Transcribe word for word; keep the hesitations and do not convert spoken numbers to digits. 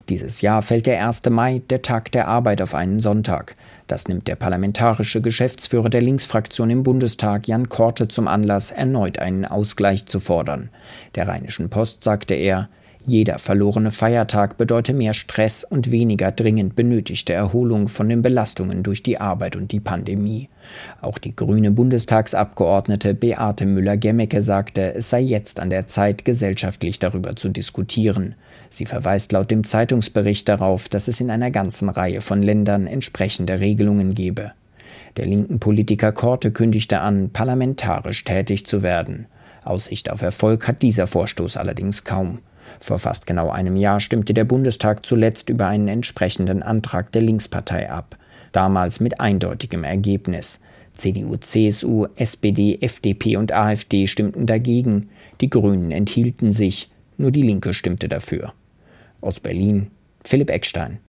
Dieses Jahr fällt der erste Mai, der Tag der Arbeit, auf einen Sonntag. Das nimmt der parlamentarische Geschäftsführer der Linksfraktion im Bundestag, Jan Korte, zum Anlass, erneut einen Ausgleich zu fordern. Der Rheinischen Post sagte er, jeder verlorene Feiertag bedeute mehr Stress und weniger dringend benötigte Erholung von den Belastungen durch die Arbeit und die Pandemie. Auch die grüne Bundestagsabgeordnete Beate Müller-Gemmecke sagte, es sei jetzt an der Zeit, gesellschaftlich darüber zu diskutieren. Sie verweist laut dem Zeitungsbericht darauf, dass es in einer ganzen Reihe von Ländern entsprechende Regelungen gebe. Der linken Politiker Korte kündigte an, parlamentarisch tätig zu werden. Aussicht auf Erfolg hat dieser Vorstoß allerdings kaum. Vor fast genau einem Jahr stimmte der Bundestag zuletzt über einen entsprechenden Antrag der Linkspartei ab. Damals mit eindeutigem Ergebnis. C D U, C S U, S P D, F D P und AfD stimmten dagegen. Die Grünen enthielten sich. Nur die Linke stimmte dafür. Aus Berlin, Philipp Eckstein.